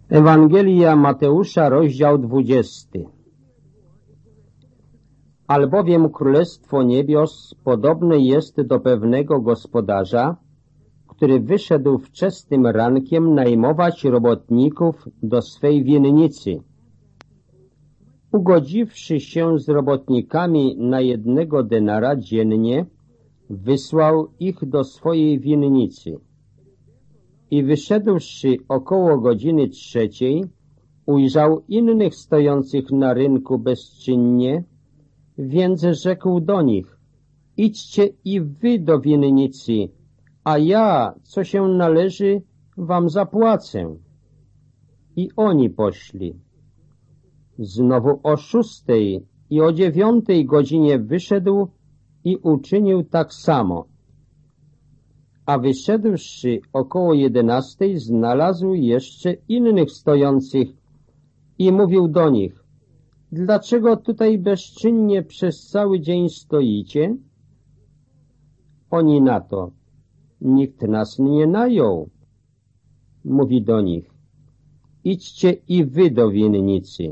Ewangelia Mateusza, rozdział 20. Albowiem Królestwo Niebios podobne jest do pewnego gospodarza, który wyszedł wczesnym rankiem najmować robotników do swej winnicy. Ugodziwszy się z robotnikami na 1 denara dziennie, wysłał ich do swojej winnicy. I wyszedłszy około godziny 3, ujrzał innych stojących na rynku bezczynnie, więc rzekł do nich: idźcie i wy do winnicy, a ja, co się należy, wam zapłacę. I oni poszli. Znowu o 6 i o 9 godzinie wyszedł i uczynił tak samo. A wyszedłszy około 11, znalazł jeszcze innych stojących i mówił do nich: dlaczego tutaj bezczynnie przez cały dzień stoicie? Oni na to: nikt nas nie najął. Mówi do nich: idźcie i wy do winnicy.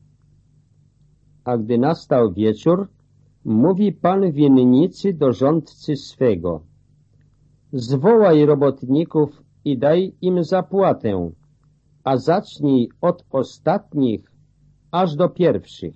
A gdy nastał wieczór, mówi pan winnicy do rządcy swego: zwołaj robotników i daj im zapłatę, a zacznij od ostatnich aż do pierwszych.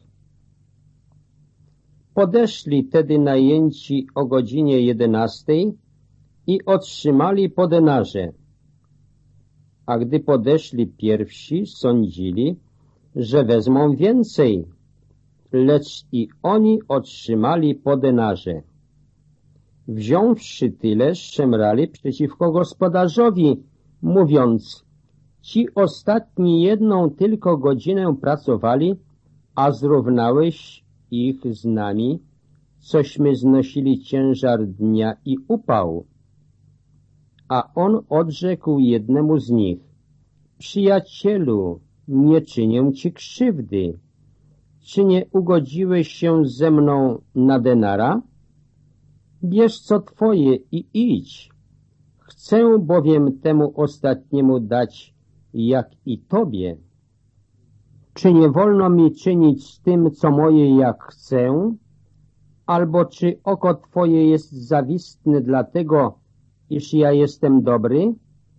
Podeszli tedy najęci o godzinie 11 i otrzymali po denarze. A gdy podeszli pierwsi, sądzili, że wezmą więcej, lecz i oni otrzymali po denarze. Wziąwszy tyle, szemrali przeciwko gospodarzowi, mówiąc: ci ostatni 1 tylko godzinę pracowali, a zrównałeś ich z nami, cośmy znosili ciężar dnia i upał. A on odrzekł jednemu z nich: przyjacielu, nie czynię ci krzywdy. Czy nie ugodziłeś się ze mną na denara? Bierz co twoje i idź. Chcę bowiem temu ostatniemu dać, jak i tobie. Czy nie wolno mi czynić z tym, co moje, jak chcę? Albo czy oko twoje jest zawistne dlatego, iż ja jestem dobry?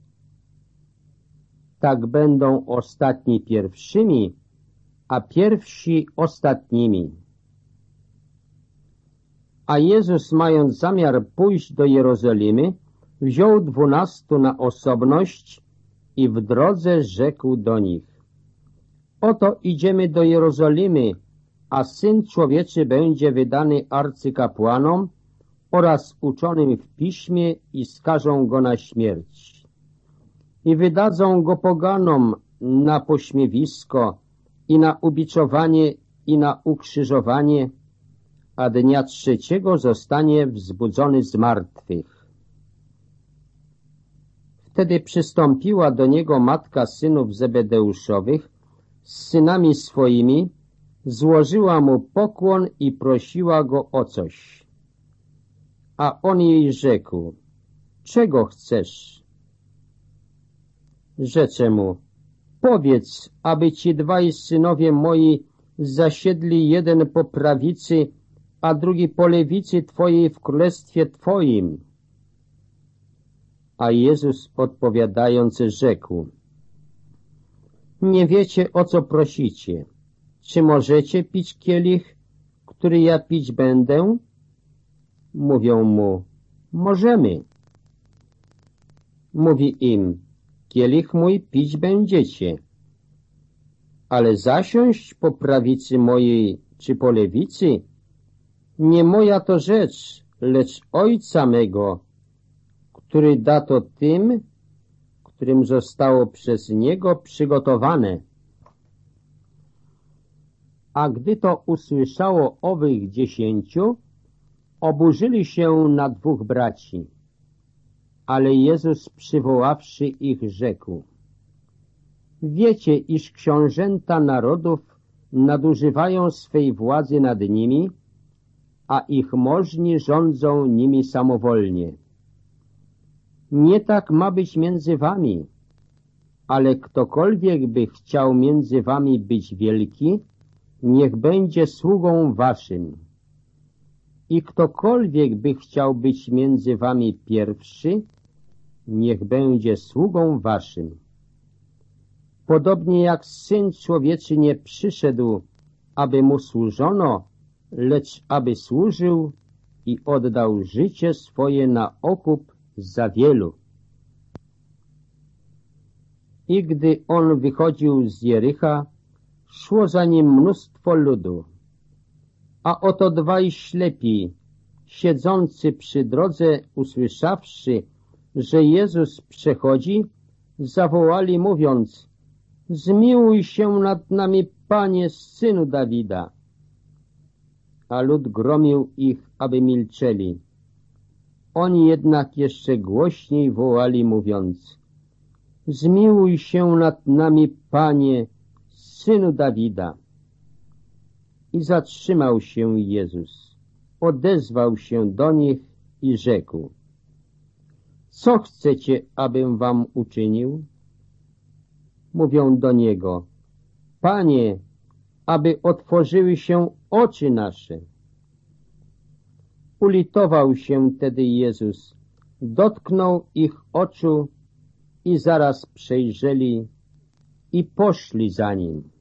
Tak będą ostatni pierwszymi, a pierwsi ostatnimi. A Jezus, mając zamiar pójść do Jerozolimy, wziął 12 na osobność i w drodze rzekł do nich: oto idziemy do Jerozolimy, a Syn Człowieczy będzie wydany arcykapłanom oraz uczonym w piśmie i skażą go na śmierć. I wydadzą go poganom na pośmiewisko i na ubiczowanie i na ukrzyżowanie, a dnia 3 zostanie wzbudzony z martwych. Wtedy przystąpiła do niego matka synów Zebedeuszowych z synami swoimi, złożyła mu pokłon i prosiła go o coś. A on jej rzekł: czego chcesz? Rzecze mu: powiedz, aby ci 2 synowie moi zasiedli, jeden po prawicy, a drugi po lewicy twojej w królestwie twoim. A Jezus odpowiadając rzekł: nie wiecie, o co prosicie. Czy możecie pić kielich, który ja pić będę? Mówią mu: możemy. Mówi im: kielich mój pić będziecie, ale zasiąść po prawicy mojej czy po lewicy, nie moja to rzecz, lecz Ojca mego, który da to tym, którym zostało przez Niego przygotowane. A gdy to usłyszało owych 10, oburzyli się na 2 braci. Ale Jezus, przywoławszy ich, rzekł: wiecie, iż książęta narodów nadużywają swej władzy nad nimi, a ich możni rządzą nimi samowolnie. Nie tak ma być między wami. ale ktokolwiek by chciał między wami być wielki, niech będzie sługą waszym. I ktokolwiek by chciał być między wami pierwszy, niech będzie sługą waszym. Podobnie jak Syn Człowieczy nie przyszedł, aby mu służono, lecz aby służył i oddał życie swoje na okup za wielu. I gdy on wychodził z Jericha, szło za nim mnóstwo ludu. A oto dwaj ślepi, siedzący przy drodze, usłyszawszy, że Jezus przechodzi, zawołali, mówiąc: zmiłuj się nad nami, Panie, Synu Dawida. A lud gromił ich, aby milczeli. Oni jednak jeszcze głośniej wołali, mówiąc: zmiłuj się nad nami, Panie, Synu Dawida. I zatrzymał się Jezus, odezwał się do nich i rzekł: co chcecie, abym wam uczynił? Mówią do Niego: Panie, aby otworzyły się oczy nasze. Ulitował się tedy Jezus, dotknął ich oczu i zaraz przejrzeli i poszli za Nim.